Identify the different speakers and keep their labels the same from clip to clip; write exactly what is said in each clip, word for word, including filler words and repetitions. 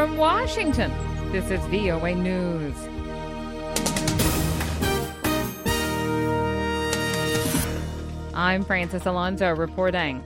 Speaker 1: From Washington, this is V O A News. I'm Francis Alonso reporting.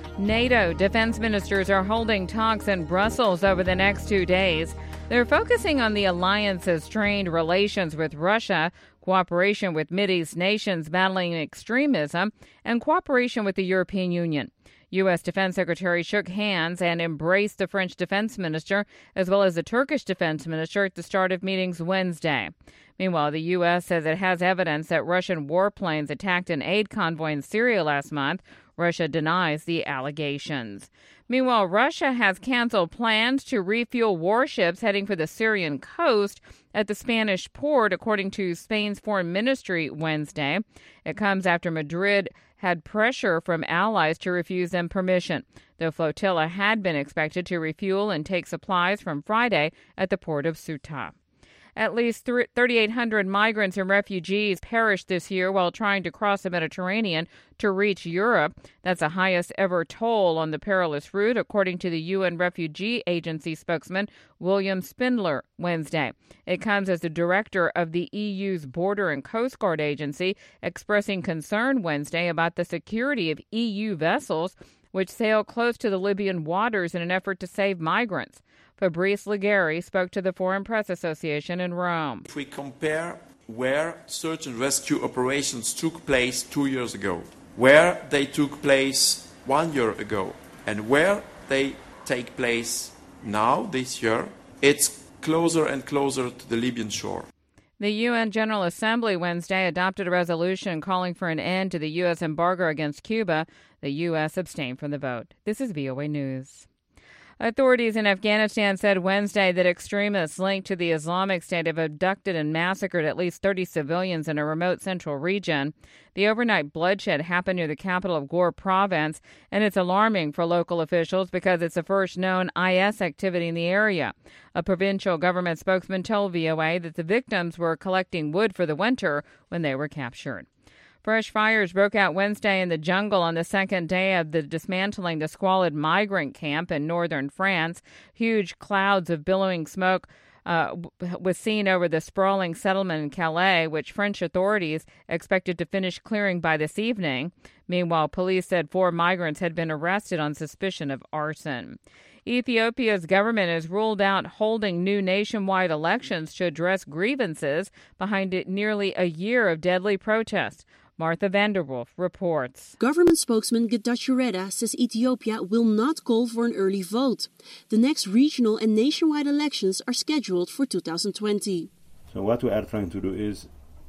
Speaker 1: NATO defense ministers are holding talks in Brussels over the next two days. They're focusing on the alliance's strained relations with Russia, cooperation with Mideast nations battling extremism, and cooperation with the European Union. U S. Defense Secretary shook hands and embraced the French defense minister as well as the Turkish defense minister at the start of meetings Wednesday. Meanwhile, the U S says it has evidence that Russian warplanes attacked an aid convoy in Syria last month. Russia denies the allegations. Meanwhile, Russia has canceled plans to refuel warships heading for the Syrian coast at the Spanish port, according to Spain's foreign ministry Wednesday. It comes after Madrid had pressure from allies to refuse them permission. The flotilla had been expected to refuel and take supplies from Friday at the port of Ceuta. At least thirty-eight hundred migrants and refugees perished this year while trying to cross the Mediterranean to reach Europe. That's the highest ever toll on the perilous route, according to the U N Refugee Agency spokesman William Spindler Wednesday. It comes as the director of the E U's Border and Coast Guard Agency expressing concern Wednesday about the security of E U vessels which sail close to the Libyan waters in an effort to save migrants. Fabrice Leggeri spoke to the Foreign Press Association in Rome.
Speaker 2: If we compare where search and rescue operations took place two years ago, where they took place one year ago, and where they take place now, this year, it's closer and closer to the Libyan shore.
Speaker 1: The U N General Assembly Wednesday adopted a resolution calling for an end to the U S embargo against Cuba. The U S abstained from the vote. This is V O A News. Authorities in Afghanistan said Wednesday that extremists linked to the Islamic State have abducted and massacred at least thirty civilians in a remote central region. The overnight bloodshed happened near the capital of Ghor province, and it's alarming for local officials because it's the first known I S activity in the area. A provincial government spokesman told V O A that the victims were collecting wood for the winter when they were captured. Fresh fires broke out Wednesday in the jungle on the second day of the dismantling the squalid migrant camp in northern France. Huge clouds of billowing smoke uh, was seen over the sprawling settlement in Calais, which French authorities expected to finish clearing by this evening. Meanwhile, police said four migrants had been arrested on suspicion of arson. Ethiopia's government has ruled out holding new nationwide elections to address grievances behind it nearly a year of deadly protests. Martha Vanderwolf reports.
Speaker 3: Government spokesman Getachew Reda says Ethiopia will not call for an early vote. The next regional and nationwide elections are scheduled for two thousand twenty.
Speaker 4: So what we are trying to do is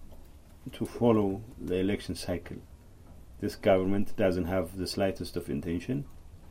Speaker 4: to follow the election cycle. This government doesn't have the slightest of intention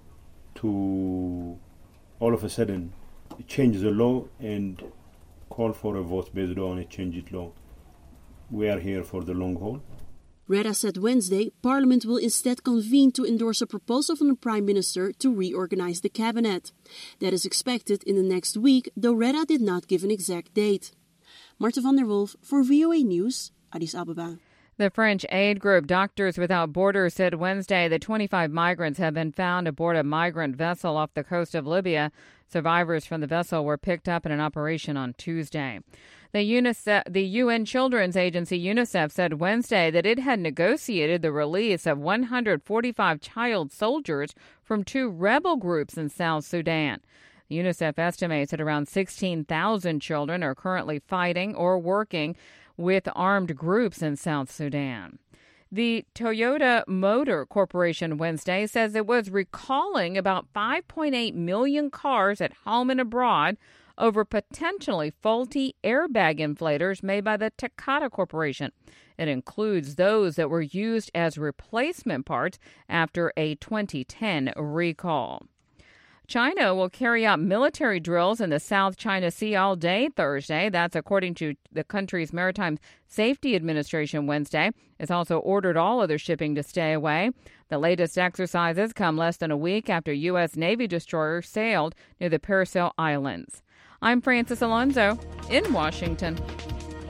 Speaker 4: to all of a sudden change the law and call for a vote based on a changed law. We are here for the long haul.
Speaker 3: Reda said Wednesday Parliament will instead convene to endorse a proposal from the Prime Minister to reorganize the cabinet. That is expected in the next week, though Reda did not give an exact date. Marta van der Wolf for V O A News, Addis Ababa.
Speaker 1: The French aid group Doctors Without Borders said Wednesday that twenty-five migrants have been found aboard a migrant vessel off the coast of Libya. Survivors from the vessel were picked up in an operation on Tuesday. The, UNICEF, the U N Children's Agency UNICEF said Wednesday that it had negotiated the release of one hundred forty-five child soldiers from two rebel groups in South Sudan. UNICEF estimates that around sixteen thousand children are currently fighting or working with armed groups in South Sudan. The Toyota Motor Corporation Wednesday says it was recalling about five point eight million cars at home and abroad over potentially faulty airbag inflators made by the Takata Corporation. It includes those that were used as replacement parts after a twenty ten recall. China will carry out military drills in the South China Sea all day Thursday. That's according to the country's Maritime Safety Administration Wednesday. It's also ordered all other shipping to stay away. The latest exercises come less than a week after U S. Navy destroyers sailed near the Paracel Islands. I'm Francis Alonso in Washington.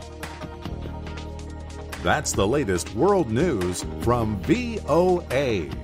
Speaker 5: That's the latest world news from V O A.